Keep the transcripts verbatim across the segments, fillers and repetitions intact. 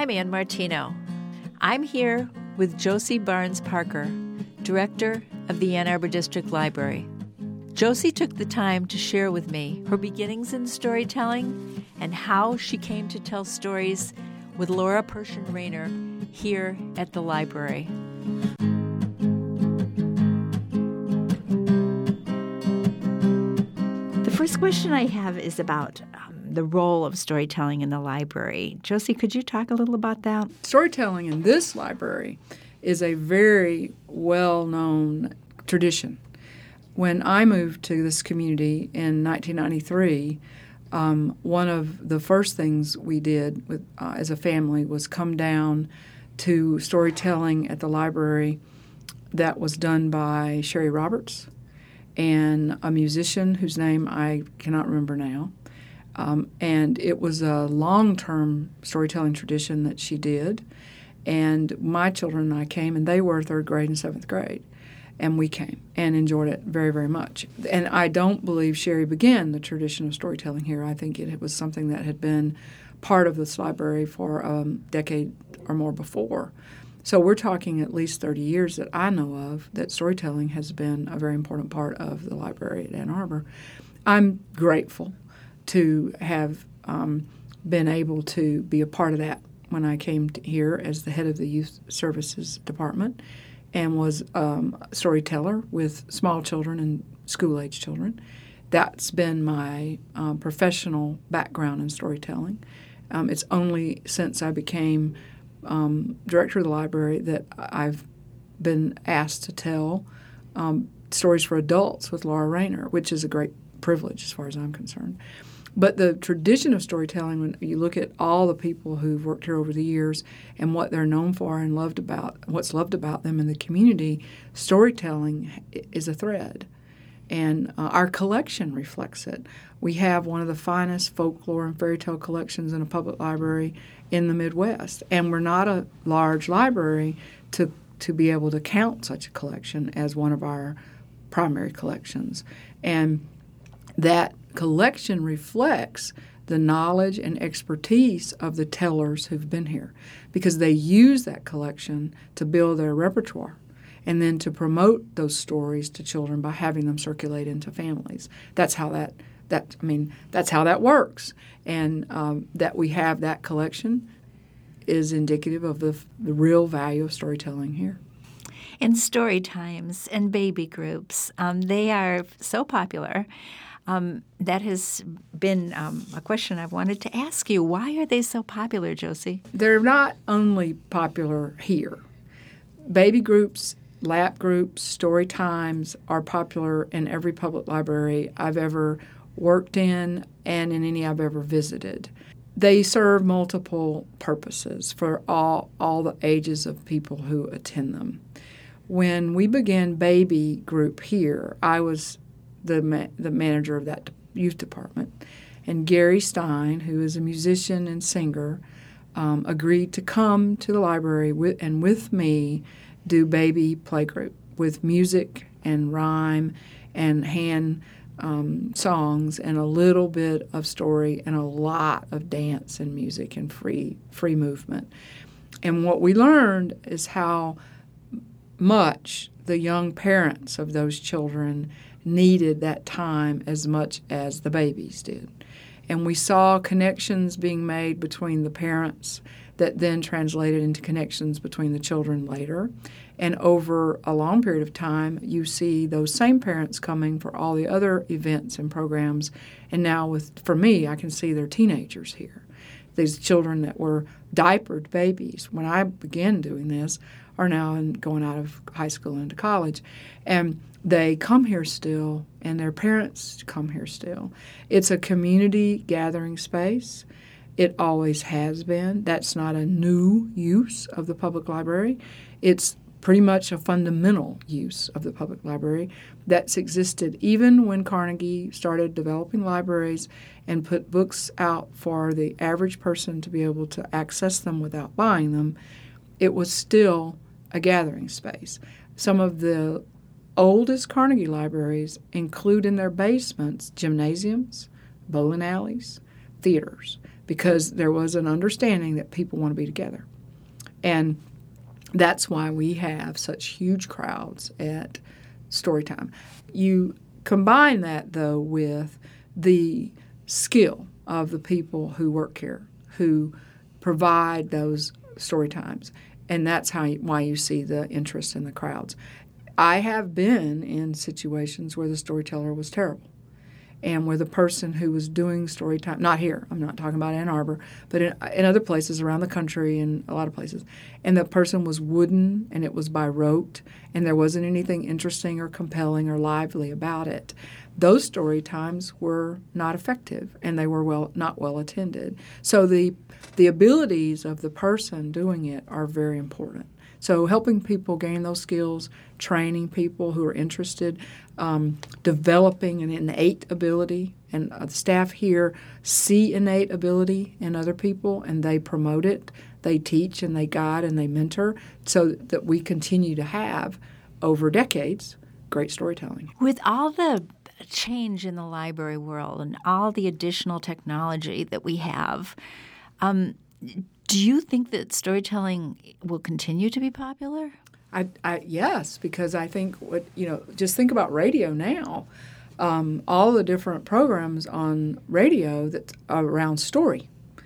I'm Ann Martino. I'm here with Josie Barnes Parker, Director of the Ann Arbor District Library. Josie took the time to share with me her beginnings in storytelling and how she came to tell stories with Laura Pershing Rayner here at the library. The first question I have is about um, the role of storytelling in the library. Josie, could you talk a little about that? Storytelling in this library is a very well-known tradition. When I moved to this community in nineteen ninety-three, um, one of the first things we did with, uh, as a family was come down to storytelling at the library that was done by Sherry Roberts and a musician whose name I cannot remember now. Um, and it was a long-term storytelling tradition that she did. And my children and I came, and they were third grade and seventh grade. And we came and enjoyed it very, very much. And I don't believe Sherry began the tradition of storytelling here. I think it was something that had been part of this library for a decade or more before. So we're talking at least thirty years that I know of that storytelling has been a very important part of the library at Ann Arbor. I'm grateful to have um, been able to be a part of that when I came to here as the head of the Youth Services Department and was um, a storyteller with small children and school-age children. That's been my um, professional background in storytelling. Um, it's only since I became um, director of the library that I've been asked to tell um, stories for adults with Laura Rayner, which is a great privilege as far as I'm concerned. But the tradition of storytelling, when you look at all the people who've worked here over the years and what they're known for and loved about, what's loved about them in the community, storytelling is a thread. And uh, our collection reflects it. We have one of the finest folklore and fairy tale collections in a public library in the Midwest. And we're not a large library to, to be able to count such a collection as one of our primary collections. And that collection reflects the knowledge and expertise of the tellers who've been here because they use that collection to build their repertoire and then to promote those stories to children by having them circulate into families. That's how that, that I mean, that's how that works. And um, that we have that collection is indicative of the, the real value of storytelling here. And story times and baby groups, um, they are so popular. Um, that has been um, a question I've wanted to ask you. Why are they so popular, Josie? They're not only popular here. Baby groups, lap groups, story times are popular in every public library I've ever worked in and in any I've ever visited. They serve multiple purposes for all, all the ages of people who attend them. When we began baby group here, I was the ma- the manager of that youth department. And Gary Stein, who is a musician and singer, um, agreed to come to the library with, and with me do baby playgroup with music and rhyme and hand um, songs and a little bit of story and a lot of dance and music and free free movement. And what we learned is how much the young parents of those children needed that time as much as the babies did. And we saw connections being made between the parents that then translated into connections between the children later. And over a long period of time, you see those same parents coming for all the other events and programs. And now with, for me, I can see their teenagers here. These children that were diapered babies when I began doing this are now in, going out of high school into college. And they come here still, and their parents come here still. It's a community gathering space. It always has been. That's not a new use of the public library. It's pretty much a fundamental use of the public library that's existed even when Carnegie started developing libraries and put books out for the average person to be able to access them without buying them. It was still a gathering space. Some of the oldest Carnegie libraries include in their basements gymnasiums, bowling alleys, theaters, because there was an understanding that people want to be together. And that's why we have such huge crowds at Storytime. You combine that, though, with the skill of the people who work here, who provide those story times, and that's how you, why you see the interest in the crowds. I have been in situations where the storyteller was terrible, and where the person who was doing story time, not here, I'm not talking about Ann Arbor, but in, in other places around the country and a lot of places, and the person was wooden and it was by rote and there wasn't anything interesting or compelling or lively about it. Those story times were not effective and they were well not well attended. So the the abilities of the person doing it are very important. So helping people gain those skills, training people who are interested, um, developing an innate ability, and uh, the staff here see innate ability in other people and they promote it. They teach and they guide and they mentor so that we continue to have, over decades, great storytelling. With all the change in the library world and all the additional technology that we have, um, do you think that storytelling will continue to be popular? I, I, yes, because I think what you know. Just think about radio now. Um, all the different programs on radio that are around story,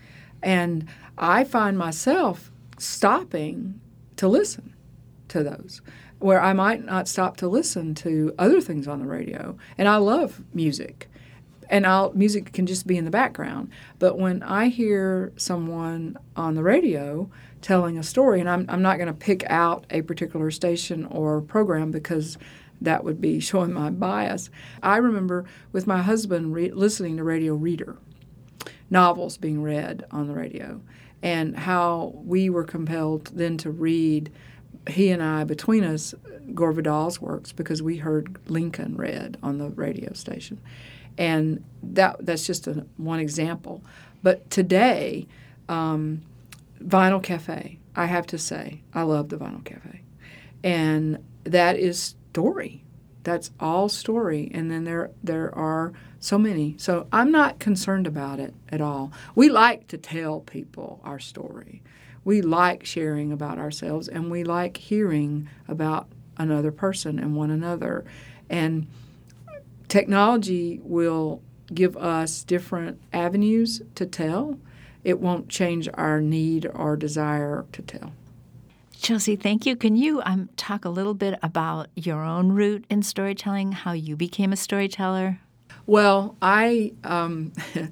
and I find myself stopping to listen to those, where I might not stop to listen to other things on the radio. And I love music. And I'll, music can just be in the background. But when I hear someone on the radio telling a story, and I'm, I'm not going to pick out a particular station or program because that would be showing my bias. I remember with my husband re- listening to Radio Reader, novels being read on the radio, and how we were compelled then to read, he and I, between us, Gore Vidal's works because we heard Lincoln read on the radio station. And that that's just a, one example. But today, um, Vinyl Cafe, I have to say, I love the Vinyl Cafe. And that is story. That's all story. And then there there are so many. So I'm not concerned about it at all. We like to tell people our story. We like sharing about ourselves, and we like hearing about another person and one another. And technology will give us different avenues to tell. It won't change our need or desire to tell. Josie, thank you. Can you um, talk a little bit about your own route in storytelling, how you became a storyteller? Well, I um,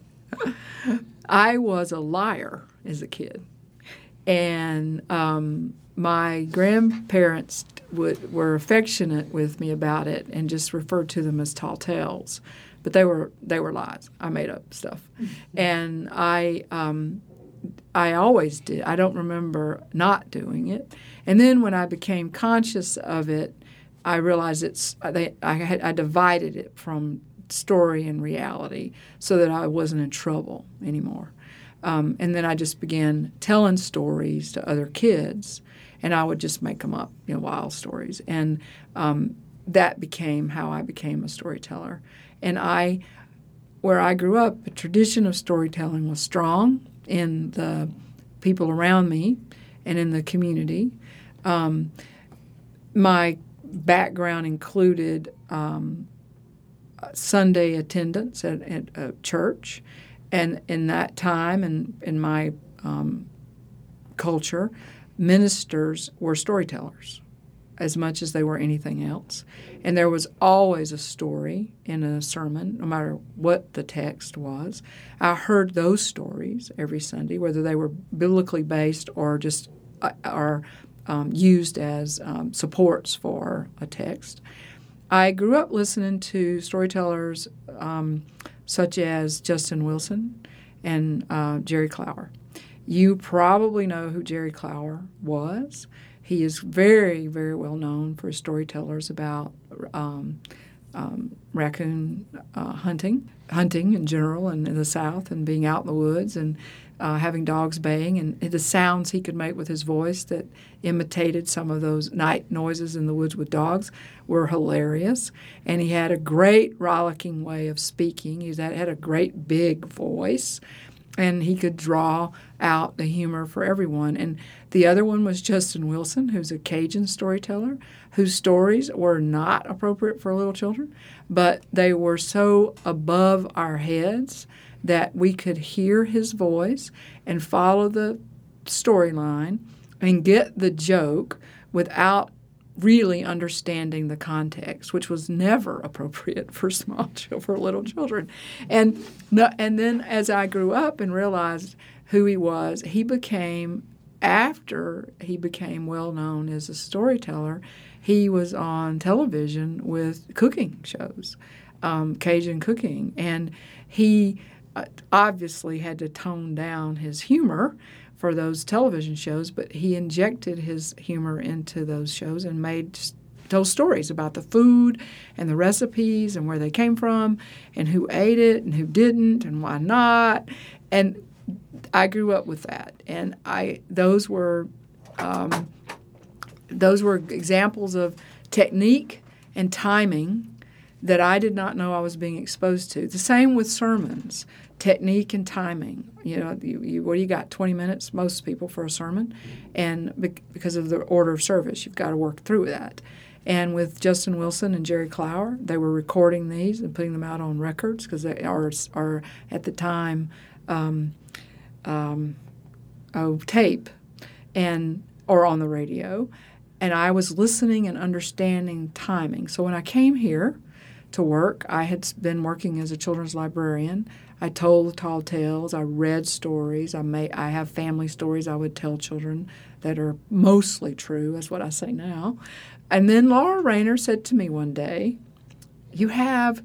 I was a liar as a kid. And um, my grandparents would, were affectionate with me about it and just referred to them as tall tales. But they were they were lies. I made up stuff. And I um, I always did. I don't remember not doing it. And then when I became conscious of it, I realized it's I, I, had, I divided it from story and reality so that I wasn't in trouble anymore. Um, and then I just began telling stories to other kids, and I would just make them up, you know, wild stories. And um, that became how I became a storyteller. And I, where I grew up, the tradition of storytelling was strong in the people around me and in the community. Um, my background included um, Sunday attendance at, at a church. And in that time and in my um, culture, ministers were storytellers as much as they were anything else. And there was always a story in a sermon, no matter what the text was. I heard those stories every Sunday, whether they were biblically based or just uh, are um, used as um, supports for a text. I grew up listening to storytellers um, such as Justin Wilson and uh, Jerry Clower. You probably know who Jerry Clower was. He is very, very well known for his storytellers about um, um, raccoon uh, hunting, hunting in general and in the South, and being out in the woods and uh, having dogs baying, and the sounds he could make with his voice that imitated some of those night noises in the woods with dogs were hilarious. And he had a great rollicking way of speaking. He had a great big voice. And he could draw out the humor for everyone. And the other one was Justin Wilson, who's a Cajun storyteller, whose stories were not appropriate for little children, but they were so above our heads that we could hear his voice and follow the storyline and get the joke without really understanding the context, which was never appropriate for small children, for little children. And no, and then as I grew up and realized who he was, he became, after he became well known as a storyteller, he was on television with cooking shows, um, Cajun cooking, and he obviously had to tone down his humor for those television shows, but he injected his humor into those shows and made just told stories about the food and the recipes and where they came from and who ate it and who didn't and why not. And I grew up with that, and I those were um, those were examples of technique and timing that I did not know I was being exposed to. The same with sermons. Technique and timing. You know, you, you, what do you got, twenty minutes, most people, for a sermon? And be, because of the order of service, you've got to work through that. And with Justin Wilson and Jerry Clower, they were recording these and putting them out on records because they are, are at the time, um, um, oh, tape and or on the radio. And I was listening and understanding timing. So when I came here to work, I had been working as a children's librarian. I told the tall tales. I read stories. I may I have family stories I would tell children that are mostly true. That's what I say now. And then Laura Rayner said to me one day, "You have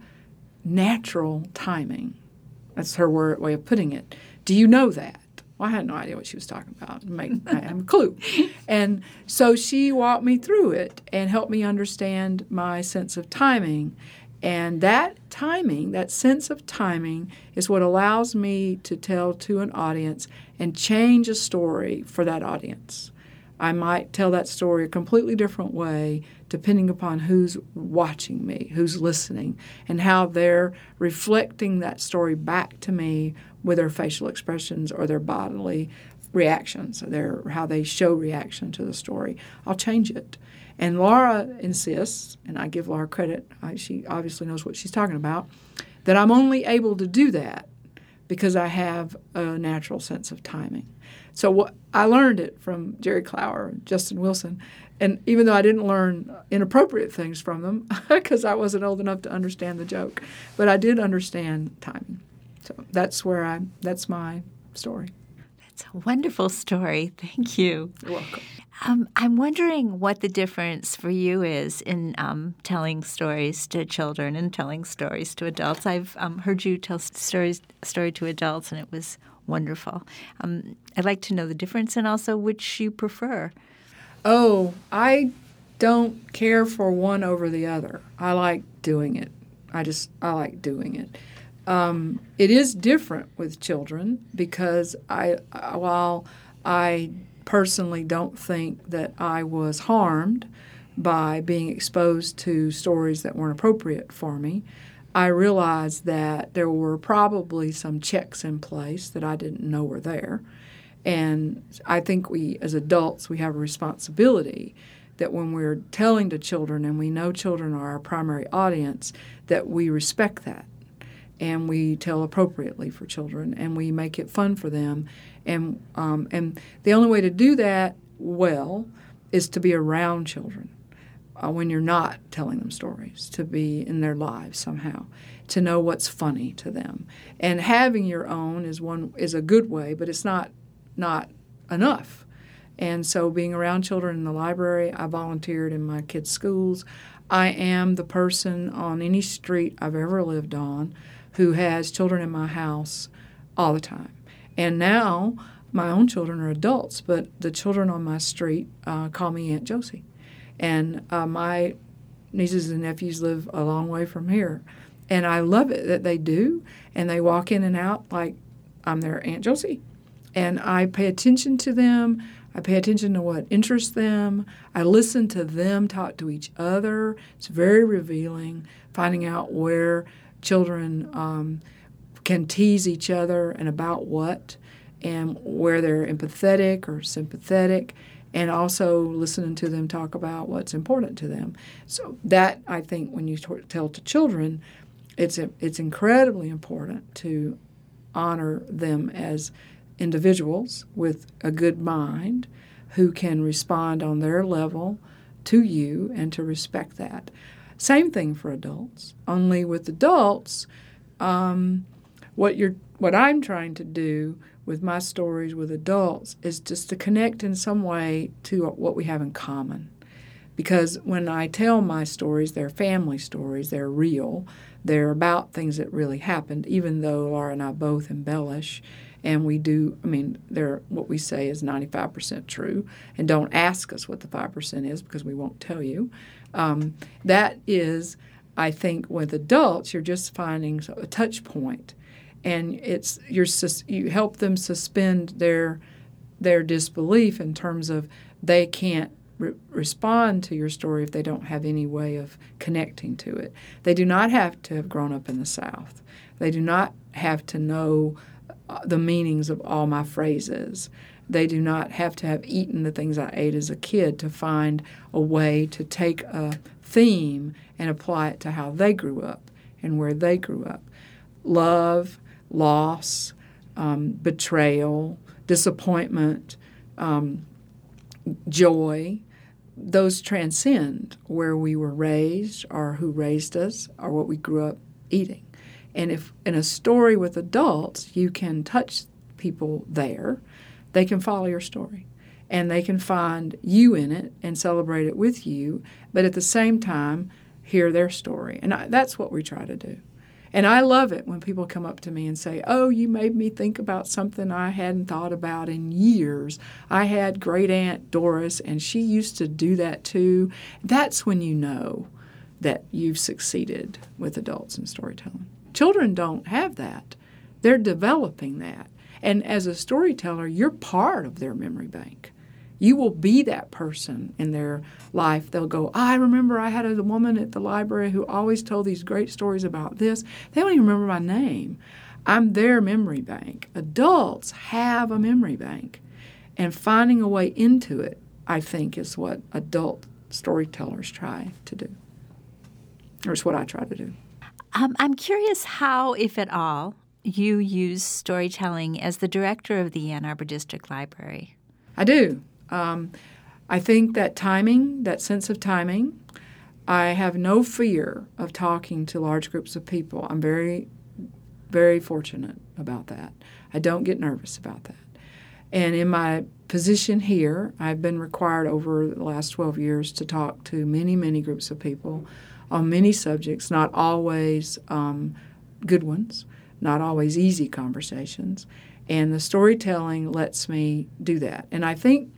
natural timing." That's her word, way of putting it. Do you know that? Well, I had no idea what she was talking about. Make, I have a clue. And so she walked me through it and helped me understand my sense of timing. And that timing, that sense of timing, is what allows me to tell to an audience and change a story for that audience. I might tell that story a completely different way depending upon who's watching me, who's listening, and how they're reflecting that story back to me with their facial expressions or their bodily reactions, or their, how they show reaction to the story. I'll change it. And Laura insists, and I give Laura credit, I, she obviously knows what she's talking about, that I'm only able to do that because I have a natural sense of timing. So what, I learned it from Jerry Clower and Justin Wilson, and even though I didn't learn inappropriate things from them because I wasn't old enough to understand the joke, but I did understand timing. So that's where I, that's my story. It's a wonderful story. Thank you. You're welcome. Um, I'm wondering what the difference for you is in um, telling stories to children and telling stories to adults. I've um, heard you tell stories story to adults, and it was wonderful. Um, I'd like to know the difference and also which you prefer. Oh, I don't care for one over the other. I like doing it. I just I like doing it. Um, it is different with children because I, while I personally don't think that I was harmed by being exposed to stories that weren't appropriate for me, I realized that there were probably some checks in place that I didn't know were there. And I think we, as adults, we have a responsibility that when we're telling to children, and we know children are our primary audience, that we respect that. And we tell appropriately for children, and we make it fun for them. And um, and the only way to do that well is to be around children uh, when you're not telling them stories, to be in their lives somehow, to know what's funny to them. And having your own is one is a good way, but it's not not enough. And so being around children in the library, I volunteered in my kids' schools. I am the person on any street I've ever lived on who has children in my house all the time. And now my own children are adults, but the children on my street uh, call me Aunt Josie. And uh, my nieces and nephews live a long way from here. And I love it that they do, and they walk in and out like I'm their Aunt Josie. And I pay attention to them. I pay attention to what interests them. I listen to them talk to each other. It's very revealing, finding out where children um, can tease each other and about what, and where they're empathetic or sympathetic, and also listening to them talk about what's important to them. So that, I think, when you t- tell to children, it's a, it's incredibly important to honor them as individuals with a good mind who can respond on their level to you and to respect that. Same thing for adults, only with adults, um, what you're, what I'm trying to do with my stories with adults is just to connect in some way to what we have in common. Because when I tell my stories, they're family stories, they're real, they're about things that really happened, even though Laura and I both embellish. And we do, I mean, they're, what we say is ninety-five percent true. And don't ask us what the five percent is because we won't tell you. Um, that is, I think, with adults, you're just finding a touch point. And it's you're you help them suspend their their disbelief in terms of they can't re- respond to your story if they don't have any way of connecting to it. They do not have to have grown up in the South. They do not have to know the meanings of all my phrases. They do not have to have eaten the things I ate as a kid to find a way to take a theme and apply it to how they grew up and where they grew up. Love, loss, um, betrayal, disappointment, um, joy, those transcend where we were raised or who raised us or what we grew up eating. And if in a story with adults you can touch people there, they can follow your story. And they can find you in it and celebrate it with you, but at the same time hear their story. And I, that's what we try to do. And I love it when people come up to me and say, oh, you made me think about something I hadn't thought about in years. I had great aunt Doris, and she used to do that too. That's when you know that you've succeeded with adults in storytelling. Children don't have that. They're developing that. And as a storyteller, you're part of their memory bank. You will be that person in their life. They'll go, I remember I had a woman at the library who always told these great stories about this. They don't even remember my name. I'm their memory bank. Adults have a memory bank. And finding a way into it, I think, is what adult storytellers try to do. Or it's what I try to do. Um, I'm curious how, if at all, you use storytelling as the director of the Ann Arbor District Library. I do. Um, I think that timing, that sense of timing, I have no fear of talking to large groups of people. I'm very, very fortunate about that. I don't get nervous about that. And in my position here, I've been required over the last twelve years to talk to many, many groups of people on many subjects, not always um, good ones, not always easy conversations. And the storytelling lets me do that. And I think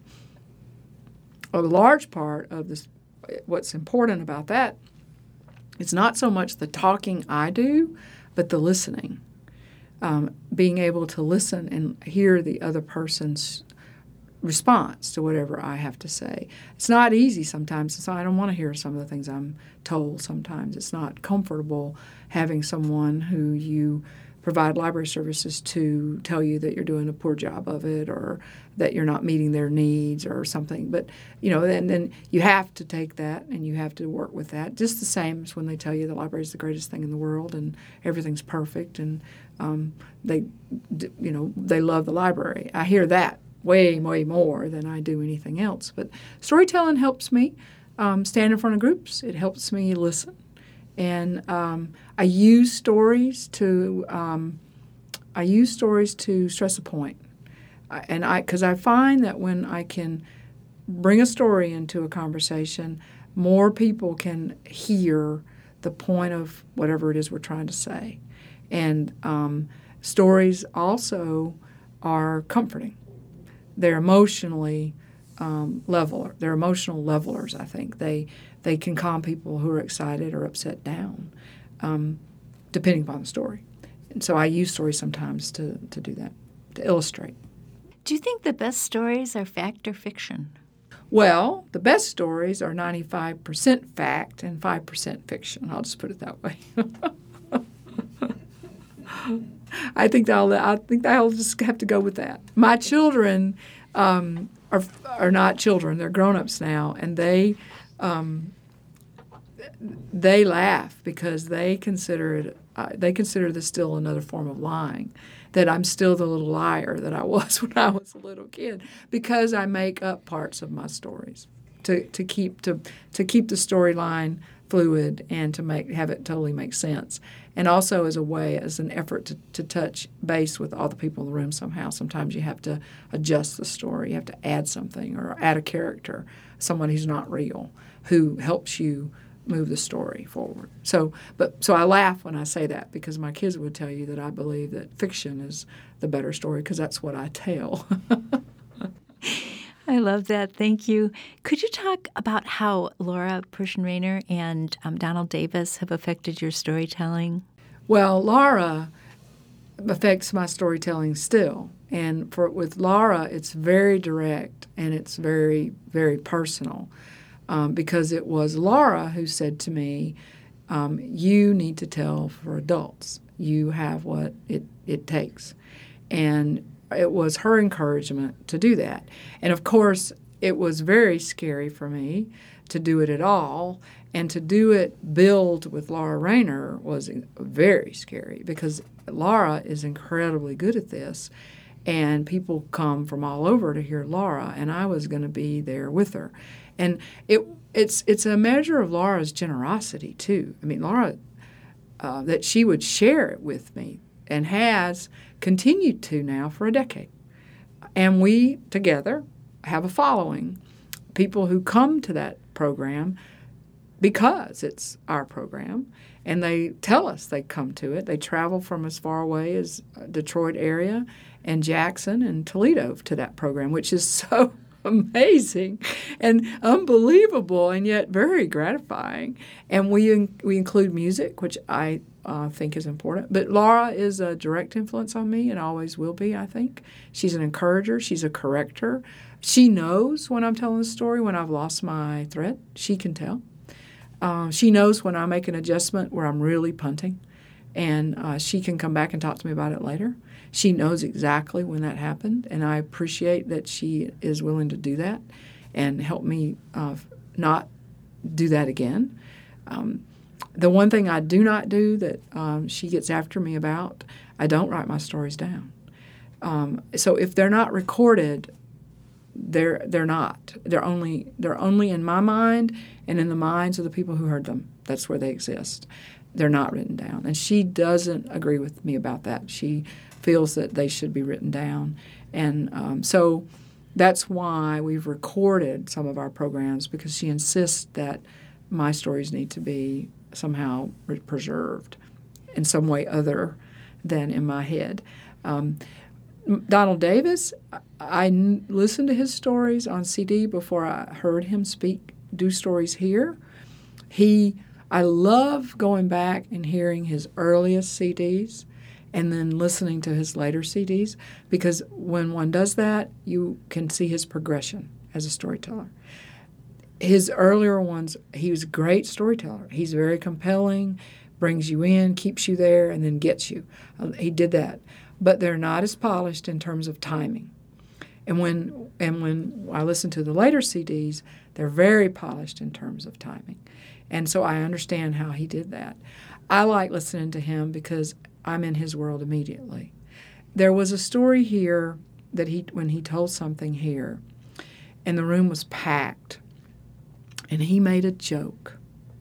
a large part of this, what's important about that, it's not so much the talking I do, but the listening. Um, being able to listen and hear the other person's response to whatever I have to say. It's not easy sometimes. So I don't want to hear some of the things I'm told sometimes. It's not comfortable having someone who you provide library services to tell you that you're doing a poor job of it or that you're not meeting their needs or something. But, you know, and then you have to take that and you have to work with that, just the same as when they tell you the library is the greatest thing in the world and everything's perfect and um, they, you know, they love the library. I hear that way, way more than I do anything else. But storytelling helps me um, stand in front of groups. It helps me listen. And um, I use stories to um, I use stories to stress a point, I, and I because I find that when I can bring a story into a conversation, more people can hear the point of whatever it is we're trying to say, and um, stories also are comforting. They're emotionally um, leveler. They're emotional levelers. I think they. They can calm people who are excited or upset down, um, depending upon the story. And so I use stories sometimes to, to do that, to illustrate. Do you think the best stories are fact or fiction? Well, the best stories are ninety-five percent fact and five percent fiction. I'll just put it that way. I think I'll I think I'll just have to go with that. My children um, are are not children; they're grown-ups now, and they um, they laugh because they consider it uh, they consider this still another form of lying. That I'm still the little liar that I was when I was a little kid because I make up parts of my stories to to keep to to keep the storyline fluid and to make have it totally make sense. And also as a way, as an effort to, to touch base with all the people in the room somehow. Sometimes you have to adjust the story. You have to add something or add a character, someone who's not real, who helps you move the story forward. So, but so I laugh when I say that because my kids would tell you that I believe that fiction is the better story because that's what I tell. I love that. Thank you. Could you talk about how Laura Pershing Rayner and um, Donald Davis have affected your storytelling? Well, Laura affects my storytelling still. And for with Laura, it's very direct and it's very, very personal um, because it was Laura who said to me, um, you need to tell for adults. You have what it, it takes. And it was her encouragement to do that. And, of course, it was very scary for me to do it at all. And to do it billed with Laura Rayner was very scary because Laura is incredibly good at this. And people come from all over to hear Laura, and I was going to be there with her. And it it's it's a measure of Laura's generosity, too. I mean, Laura, uh, that she would share it with me and has continued to now for a decade. And we, together, have a following, people who come to that program because it's our program, and they tell us they come to it. They travel from as far away as Detroit area and Jackson and Toledo to that program, which is so amazing and unbelievable and yet very gratifying. And we we include music, which I uh, think is important. But Laura is a direct influence on me and always will be, I think. She's an encourager. She's a corrector. She knows when I'm telling a story, when I've lost my thread. She can tell. Uh, she knows when I make an adjustment where I'm really punting, and uh, she can come back and talk to me about it later. She knows exactly when that happened, and I appreciate that she is willing to do that and help me uh, not do that again. Um, the one thing I do not do that um, she gets after me about, I don't write my stories down. Um, so if they're not recorded, they're they're not. They're only they're only in my mind and in the minds of the people who heard them. That's where they exist. They're not written down, and she doesn't agree with me about that. She feels that they should be written down. And um, so that's why we've recorded some of our programs, because she insists that my stories need to be somehow re- preserved in some way other than in my head. Um, Donald Davis, I n- listened to his stories on C D before I heard him speak, do stories here. He, I love going back and hearing his earliest C Ds and then listening to his later C Ds, because when one does that, you can see his progression as a storyteller. His earlier ones, he was a great storyteller. He's very compelling, brings you in, keeps you there, and then gets you. Uh, he did that. But they're not as polished in terms of timing. And when and when I listen to the later C Ds, they're very polished in terms of timing. And so I understand how he did that. I like listening to him because I'm in his world immediately. There was a story here that he, when he told something here, and the room was packed, and he made a joke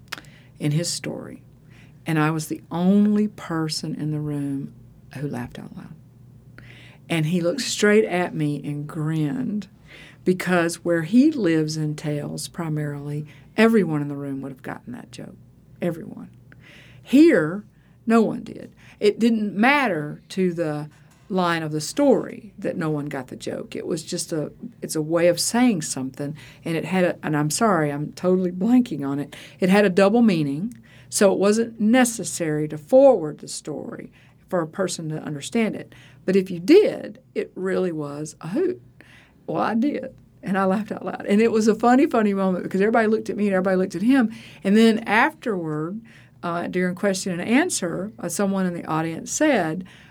in his story, and I was the only person in the room who laughed out loud. And he looked straight at me and grinned, because where he lives in Tales primarily, everyone in the room would have gotten that joke. Everyone. Here, no one did. It didn't matter to the line of the story that no one got the joke. It was just a, it's a way of saying something, and it had a, and I'm sorry, I'm totally blanking on it. It had a double meaning, so it wasn't necessary to forward the story for a person to understand it. But if you did, it really was a hoot. Well, I did, and I laughed out loud. And it was a funny, funny moment because everybody looked at me and everybody looked at him. And then afterward, uh, during question and answer, uh, someone in the audience said,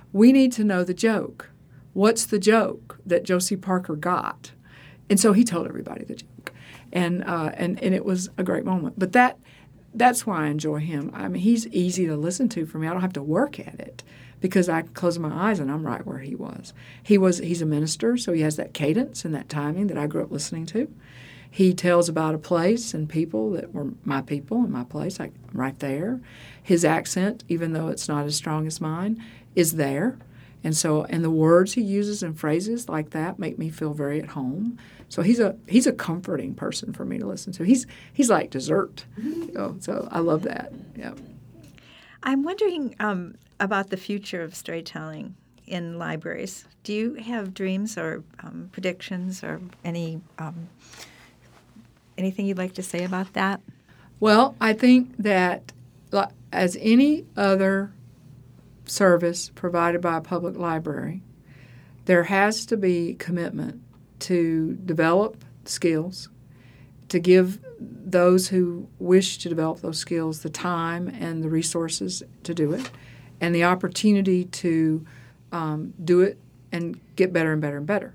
we need to know the joke. What's the joke that Josie Parker got? And so he told everybody the joke. And uh, and, and it was a great moment. But that that's why I enjoy him. I mean, he's easy to listen to for me. I don't have to work at it because I close my eyes and I'm right where he was. He was he's a minister, so he has that cadence and that timing that I grew up listening to. He tells about a place and people that were my people and my place, like right there. His accent, even though it's not as strong as mine, is there. And so, and the words he uses and phrases like that make me feel very at home. So he's a he's a comforting person for me to listen to. He's he's like dessert. You know, so I love that. Yeah. I'm wondering um, about the future of storytelling in libraries. Do you have dreams or um, predictions or any um, anything you'd like to say about that? Well, I think that as any other service provided by a public library, there has to be commitment to develop skills, to give those who wish to develop those skills the time and the resources to do it, and the opportunity to um, do it and get better and better and better.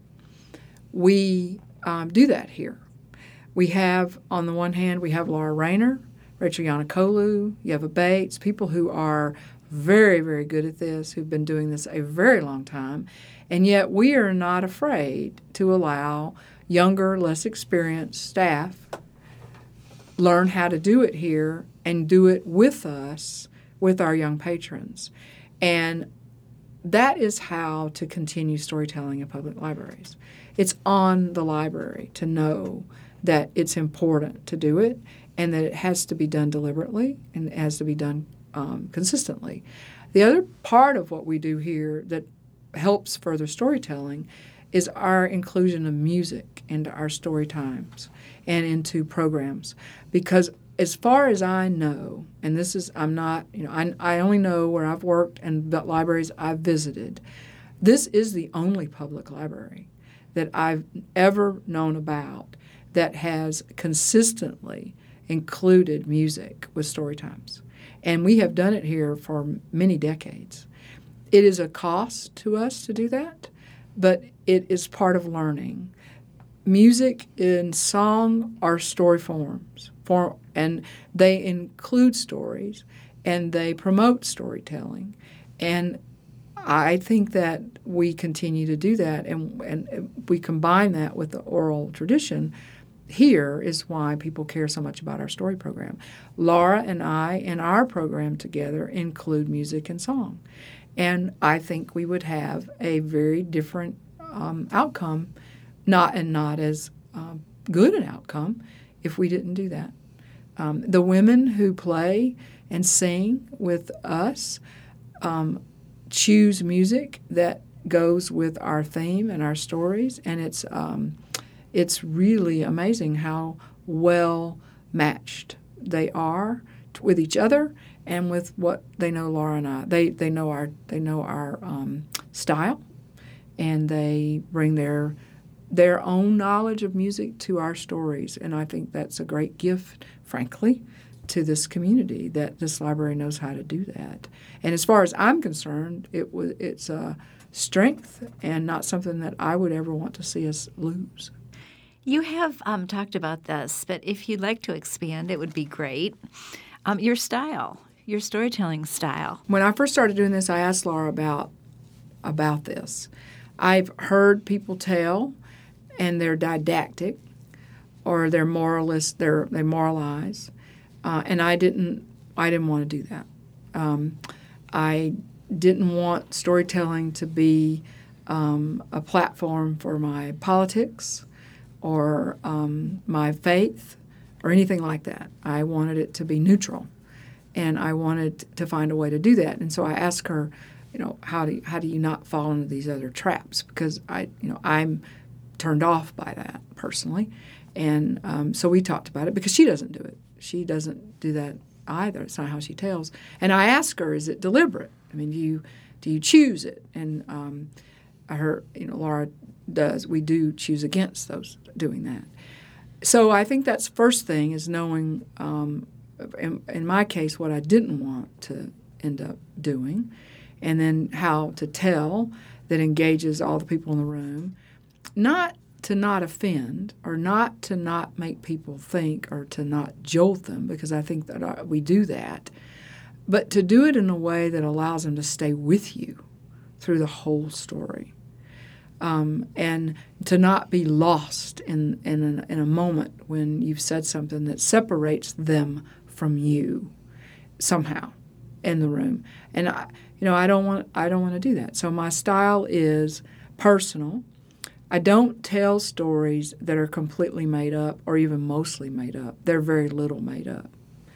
We um, do that here. We have, on the one hand, we have Laura Rayner, Rachel Yanakolu, Yeva Bates, people who are very, very good at this, who've been doing this a very long time, and yet we are not afraid to allow younger, less experienced staff learn how to do it here and do it with us, with our young patrons. And that is how to continue storytelling in public libraries. It's on the library to know that it's important to do it and that it has to be done deliberately and it has to be done um, consistently. The other part of what we do here that helps further storytelling is our inclusion of music into our story times and into programs. Because as far as I know, and this is, I'm not, you know, I, I only know where I've worked and the libraries I've visited, this is the only public library that I've ever known about that has consistently included music with story times. And we have done it here for many decades. It is a cost to us to do that, but it is part of learning. Music and song are story forms, for, and they include stories, and they promote storytelling. And I think that we continue to do that, and, and we combine that with the oral tradition. Here is why people care so much about our story program. Laura and I, in our program together, include music and song. And I think we would have a very different um, outcome, not and not as um, good an outcome, if we didn't do that. Um, the women who play and sing with us um, choose music that goes with our theme and our stories, and it's um, it's really amazing how well matched they are with each other and with what they know Laura and I. They they know our they know our um, style, and they bring their their own knowledge of music to our stories. And I think that's a great gift, frankly, to this community, that this library knows how to do that. And as far as I'm concerned, it was it's a strength and not something that I would ever want to see us lose. You have um, talked about this, but if you'd like to expand, it would be great. Um, your style, your storytelling style. When I first started doing this, I asked Laura about about this. I've heard people tell, and they're didactic, or they're moralist. They're they moralize, uh, and I didn't. I didn't want to do that. Um, I didn't want storytelling to be um, a platform for my politics or um, my faith or anything like that. I wanted it to be neutral, and I wanted to find a way to do that. And so I asked her, you know, how do you, how do you not fall into these other traps? Because I, you know, I'm turned off by that personally, and um, so we talked about it because she doesn't do it. She doesn't do that either. It's not how she tells. And I asked her, is it deliberate? I mean, do you do you choose it? And um, her, you know, Laura does. We do choose against those doing that. So I think that's first thing is knowing, um, in, in my case, what I didn't want to end up doing. and then how to tell that engages all the people in the room. Not to not offend or not to not make people think or to not jolt them, because I think that we do that, but to do it in a way that allows them to stay with you through the whole story. Um, and to not be lost in, in, a, in a moment when you've said something that separates them from you somehow in the room. And I, you know, I don't want I don't want to do that. So my style is personal. I don't tell stories that are completely made up or even mostly made up. They're very little made up.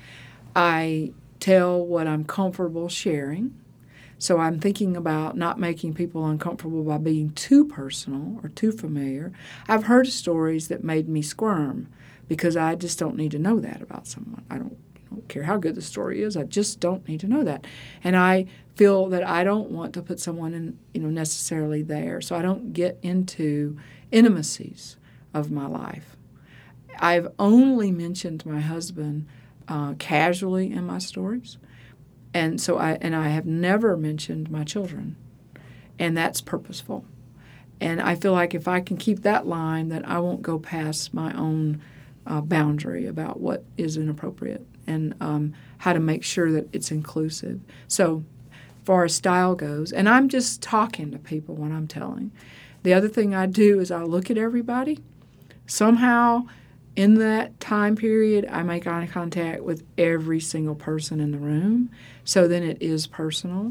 I tell what I'm comfortable sharing. So I'm thinking about not making people uncomfortable by being too personal or too familiar. I've heard stories that made me squirm because I just don't need to know that about someone. I don't, I don't care how good the story is. I just don't need to know that. And I feel that I don't want to put someone in, you know, necessarily there. So I don't get into intimacies of my life. I've only mentioned my husband uh, casually in my stories. And so I and I have never mentioned my children, and that's purposeful. And I feel like if I can keep that line, that I won't go past my own uh, boundary about what is inappropriate and um, how to make sure that it's inclusive. So, as far as style goes, and I'm just talking to people when I'm telling. The other thing I do is I look at everybody. Somehow, in that time period, I make eye contact with every single person in the room. So then it is personal.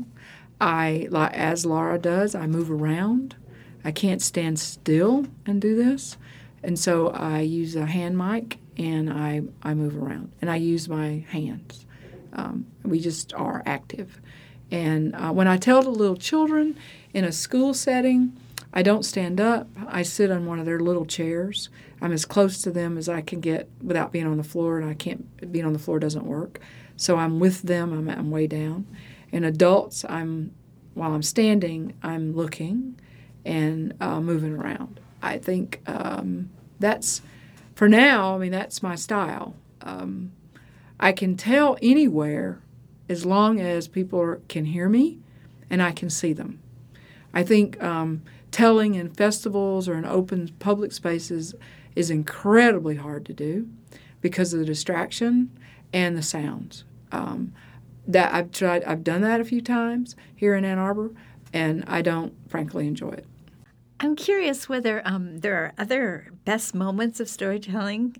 I, like as Laura does, I move around. I can't stand still and do this. And so I use a hand mic and I, I move around. And I use my hands. Um, we just are active. And uh, when I tell the little children in a school setting, I don't stand up. I sit on one of their little chairs. I'm as close to them as I can get without being on the floor, and I can't, being on the floor doesn't work. So I'm with them. I'm, I'm way down. And adults, I'm while I'm standing, I'm looking and uh, moving around. I think um, that's, for now, I mean, that's my style. Um, I can tell anywhere as long as people are, can hear me and I can see them. I think um, telling in festivals or in open public spaces is incredibly hard to do because of the distraction and the sounds. Um, that I've tried, I've done that a few times here in Ann Arbor, and I don't frankly enjoy it. I'm curious whether um, there are other best moments of storytelling.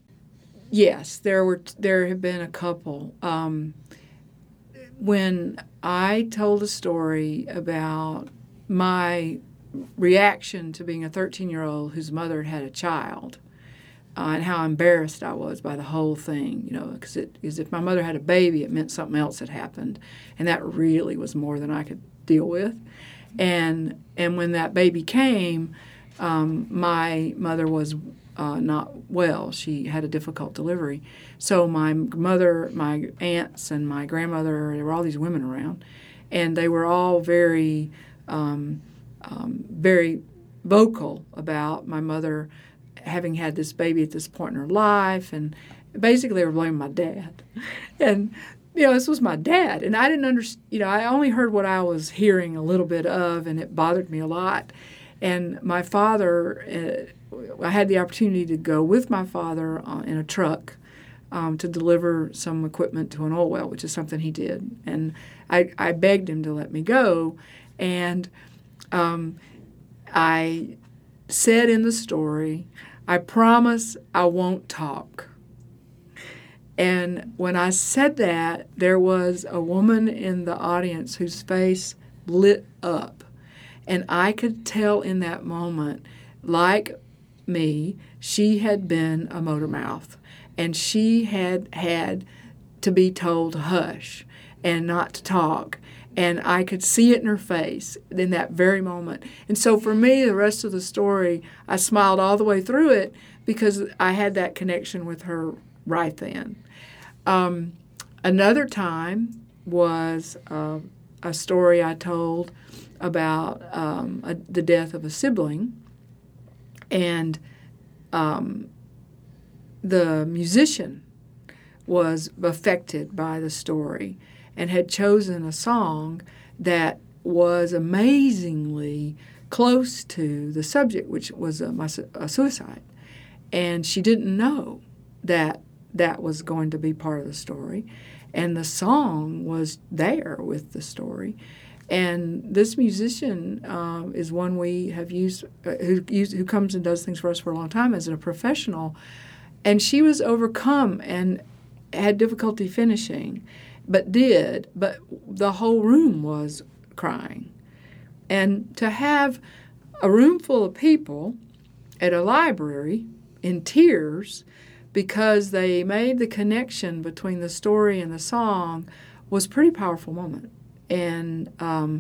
Yes, there were. There have been a couple. Um, when I told a story about my reaction to being a thirteen-year-old whose mother had a child, uh, and how embarrassed I was by the whole thing, you know, because it is if my mother had a baby, it meant something else had happened, and that really was more than I could deal with. And and when that baby came, um, my mother was uh, not well. She had a difficult delivery. So my mother, my aunts, and my grandmother, there were all these women around, and they were all very, um, um, very vocal about my mother having had this baby at this point in her life, and basically they were blaming my dad. And you know, this was my dad, and I didn't understand, you know, I only heard what I was hearing a little bit of, and it bothered me a lot. And my father, uh, I had the opportunity to go with my father uh, in a truck um, to deliver some equipment to an oil well, which is something he did. And I, I begged him to let me go, and um, I said in the story, I promise I won't talk. And when I said that, there was a woman in the audience whose face lit up. And I could tell in that moment, like me, she had been a motor mouth. And she had had to be told to hush and not to talk. And I could see it in her face in that very moment. And so for me, the rest of the story, I smiled all the way through it because I had that connection with her right then. Um, another time was uh, a story I told about um, a, the death of a sibling, and um, the musician was affected by the story and had chosen a song that was amazingly close to the subject, which was a, my, a suicide. And she didn't know that that was going to be part of the story. And the song was there with the story. And this musician uh, is one we have used, uh, who, use, who comes and does things for us for a long time as a professional. And she was overcome and had difficulty finishing, but did. But the whole room was crying. And to have a room full of people at a library in tears because they made the connection between the story and the song was a pretty powerful moment. And um,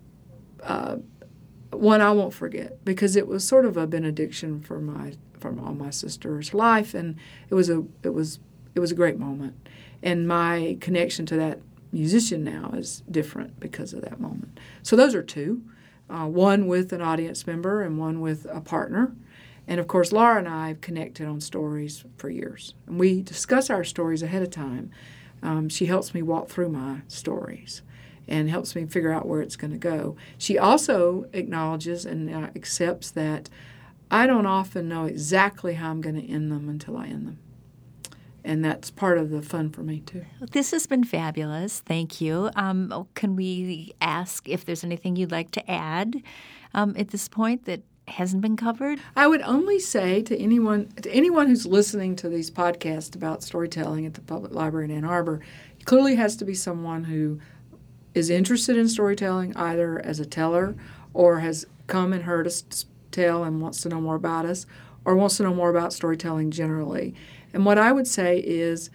uh, one I won't forget, because it was sort of a benediction for my for all my sister's life, and it was a it was it was a great moment. And my connection to that musician now is different because of that moment. So those are two, uh, one with an audience member and one with a partner. And of course, Laura and I have connected on stories for years, and we discuss our stories ahead of time. Um, she helps me walk through my stories and helps me figure out where it's going to go. She also acknowledges and uh, accepts that I don't often know exactly how I'm going to end them until I end them. And that's part of the fun for me, too. This has been fabulous. Thank you. Um, can we ask if there's anything you'd like to add um, at this point that hasn't been covered? I would only say to anyone to anyone who's listening to these podcasts about storytelling at the Public Library in Ann Arbor, it clearly has to be someone who is interested in storytelling either as a teller or has come and heard us tell and wants to know more about us or wants to know more about storytelling generally. And what I would say is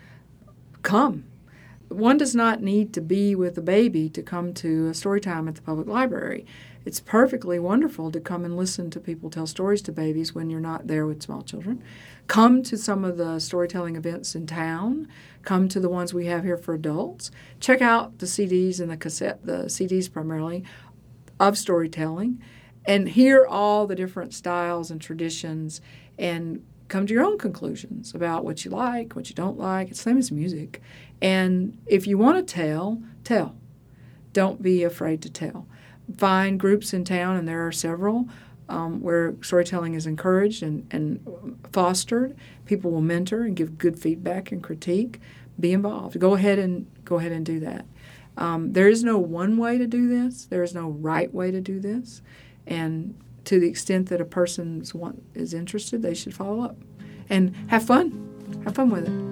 come. One does not need to be with a baby to come to a story time at the Public Library. It's perfectly wonderful to come and listen to people tell stories to babies when you're not there with small children. Come to some of the storytelling events in town. Come to the ones we have here for adults. Check out the C Ds and the cassette, the C Ds primarily, of storytelling, and hear all the different styles and traditions and come to your own conclusions about what you like, what you don't like. It's the same as music. And if you want to tell, tell. Don't be afraid to tell. Find groups in town, and there are several, um, where storytelling is encouraged and, and fostered. People will mentor and give good feedback and critique. Be involved. Go ahead and go ahead and do that. Um, there is no one way to do this. There is no right way to do this. And to the extent that a person is interested, they should follow up. And have fun. Have fun with it.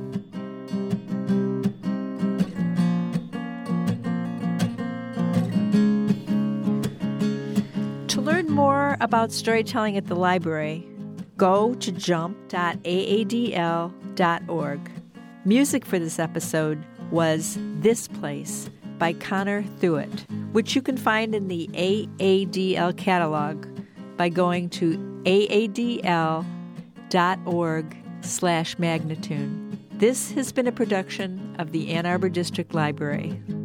To learn more about storytelling at the library, go to jump dot a a d l dot org. Music for this episode was This Place by Connor Thuett, which you can find in the A A D L catalog by going to aadl dot org slash Magnatune. This has been a production of the Ann Arbor District Library.